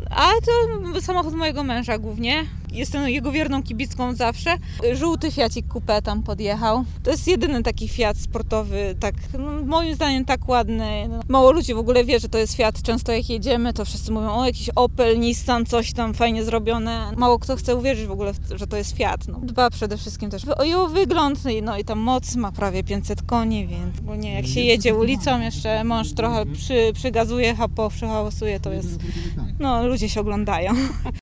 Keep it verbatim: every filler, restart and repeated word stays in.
A to samochód mojego męża głównie. Jestem jego wierną kibicką zawsze. Żółty Fiacik Coupé tam podjechał. To jest jedyny taki Fiat sportowy, tak no, moim zdaniem tak ładny. Mało ludzi w ogóle wie, że to jest Fiat. Często jak jedziemy, to wszyscy mówią, o jakiś Opel, Nissan, coś tam fajnie zrobione. Mało kto chce uwierzyć w ogóle, że to jest Fiat. No. Dba przede wszystkim też o jego wygląd, no i tam moc ma prawie pięćset koni, więc ogólnie jak się jedzie ulicą, jeszcze mąż trochę przy, przygazuje, hapo, przyhałasuje, to jest, no ludzie się oglądają.